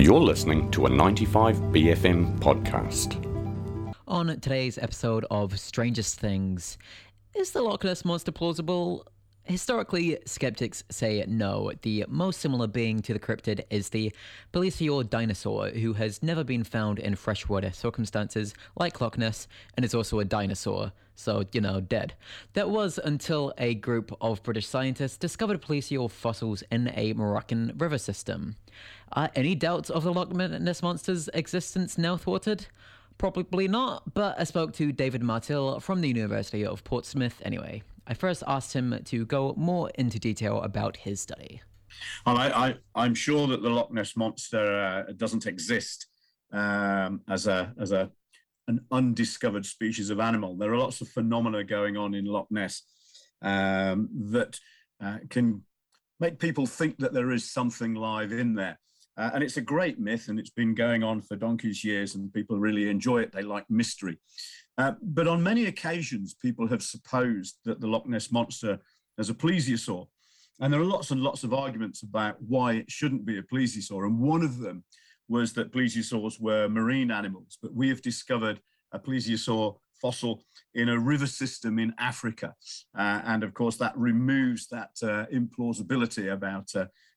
You're listening to a 95BFM podcast. On today's episode of Strangest Things, is the Loch Ness Monster plausible? Historically, skeptics say no. The most similar being to the cryptid is the Plesiosaur dinosaur, who has never been found in freshwater circumstances like Loch Ness, and is also a dinosaur, so, dead. That was until a group of British scientists discovered plesiosaur fossils in a Moroccan river system. Are any doubts of the Loch Ness Monster's existence now thwarted? Probably not, but I spoke to David Martill from the University of Portsmouth anyway. I first asked him to go more into detail about his study. Well, I'm sure that the Loch Ness Monster doesn't exist as an undiscovered species of animal. There are lots of phenomena going on in Loch Ness that can make people think that there is something live in there. And it's a great myth, and it's been going on for donkey's years, and people really enjoy it. They like mystery. But on many occasions, people have supposed that the Loch Ness Monster is a plesiosaur. And there are lots and lots of arguments about why it shouldn't be a plesiosaur. And one of them was that plesiosaurs were marine animals. But we have discovered a plesiosaur fossil in a river system in Africa. And of course, that removes that implausibility about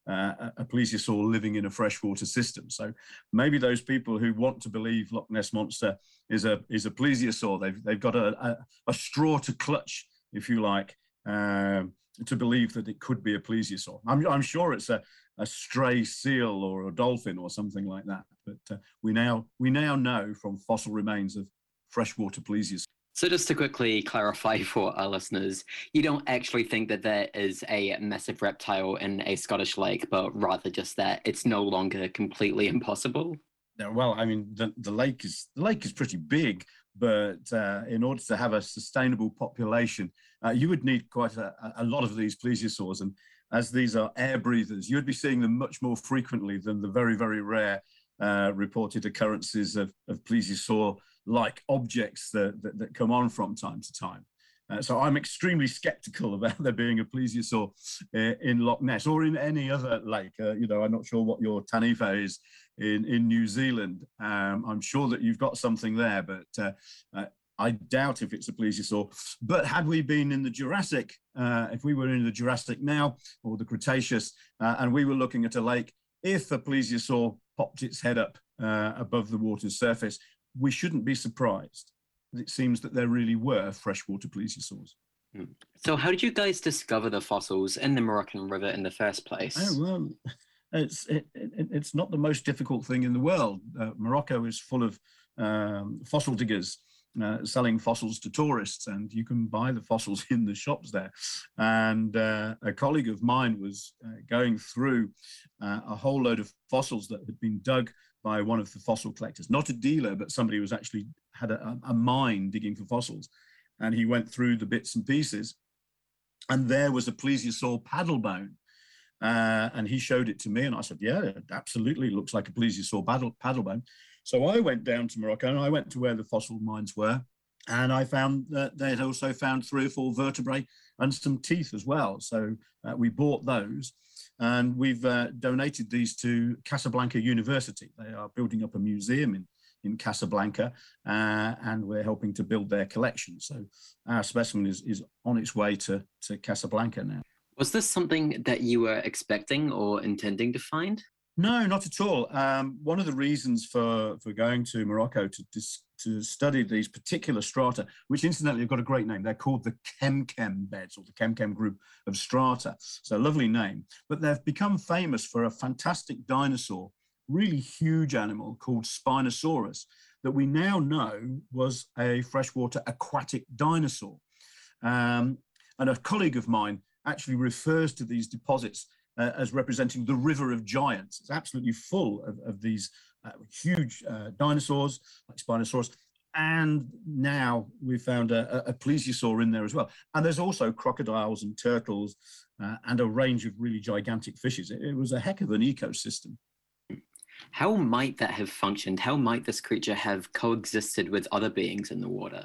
a plesiosaur living in a freshwater system. So maybe those people who want to believe Loch Ness Monster is a plesiosaur, they've got a straw to clutch, if you like, to believe that it could be a plesiosaur. I'm sure it's a stray seal or a dolphin or something like that. But we now know from fossil remains of freshwater plesiosaurs. So just to quickly clarify for our listeners, you don't actually think that there is a massive reptile in a Scottish lake, but rather just that it's no longer completely impossible? Well, I mean, the lake is pretty big, but in order to have a sustainable population, you would need quite a lot of these plesiosaurs. And as these are air breathers, you'd be seeing them much more frequently than the very, very rare reported occurrences of plesiosaur-like objects that come on from time to time. So I'm extremely skeptical about there being a plesiosaur in Loch Ness or in any other lake. I'm not sure what your Taniwha is in New Zealand. I'm sure that you've got something there, but I doubt if it's a plesiosaur. But had we been in the Jurassic, if we were in the Jurassic now or the Cretaceous, and we were looking at a lake, if a plesiosaur popped its head up above the water's surface, we shouldn't be surprised. It seems that there really were freshwater plesiosaurs. So how did you guys discover the fossils in the Moroccan River in the first place? Oh, well, it's not the most difficult thing in the world. Morocco is full of fossil diggers selling fossils to tourists, and you can buy the fossils in the shops there. And a colleague of mine was going through a whole load of fossils that had been dug by one of the fossil collectors, not a dealer, but somebody who was actually had a mine digging for fossils. And he went through the bits and pieces, and there was a plesiosaur paddle bone. And he showed it to me, and I said, yeah, it absolutely looks like a plesiosaur paddle bone. So I went down to Morocco, and I went to where the fossil mines were, and I found that they had also found 3 or 4 vertebrae and some teeth as well. So we bought those, and we've donated these to Casablanca University. They are building up a museum in Casablanca, and we're helping to build their collection. So our specimen is on its way to Casablanca now. Was this something that you were expecting or intending to find? No, not at all. One of the reasons for going to Morocco to study these particular strata, which incidentally have got a great name. They're called the Kemkem beds, or the Kemkem group of strata. So a lovely name. But they've become famous for a fantastic dinosaur, really huge animal called Spinosaurus, that we now know was a freshwater aquatic dinosaur. And a colleague of mine actually refers to these deposits as representing the River of Giants. It's absolutely full of these huge dinosaurs like Spinosaurus. And now we've found a plesiosaur in there as well. And there's also crocodiles and turtles and a range of really gigantic fishes. It was a heck of an ecosystem. How might that have functioned? How might this creature have coexisted with other beings in the water?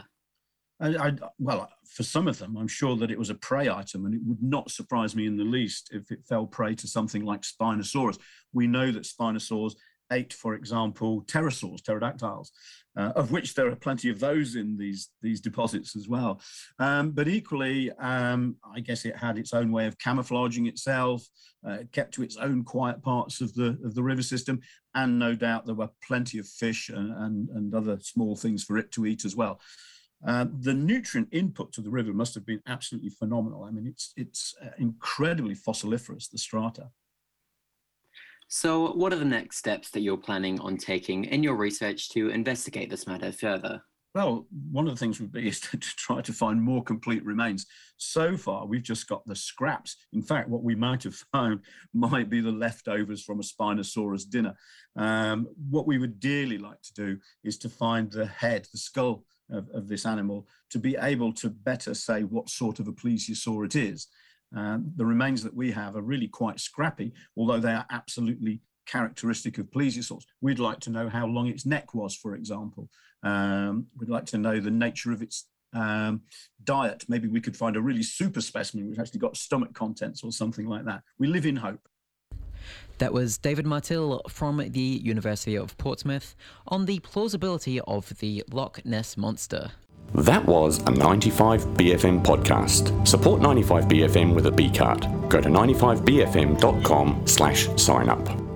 Well, for some of them, I'm sure that it was a prey item, and it would not surprise me in the least if it fell prey to something like Spinosaurus. We know that Spinosaurs ate, for example, pterosaurs, pterodactyls, of which there are plenty of those in these deposits as well. But equally, I guess it had its own way of camouflaging itself, kept to its own quiet parts of the river system, and no doubt there were plenty of fish and other small things for it to eat as well. The nutrient input to the river must have been absolutely phenomenal. I mean, it's incredibly fossiliferous, the strata. So what are the next steps that you're planning on taking in your research to investigate this matter further? Well, one of the things would be is to try to find more complete remains. So far, we've just got the scraps. In fact, what we might have found might be the leftovers from a Spinosaurus dinner. What we would dearly like to do is to find the head, the skull of this animal, to be able to better say what sort of a plesiosaur it is. The remains that we have are really quite scrappy, although they are absolutely characteristic of plesiosaurs. We'd like to know how long its neck was, for example. We'd like to know the nature of its diet. Maybe we could find a really super specimen which actually got stomach contents or something like that. We live in hope. That was David Martill from the University of Portsmouth on the plausibility of the Loch Ness Monster. That was a 95BFM podcast. Support 95BFM with a B card. Go to 95BFM.com/sign up.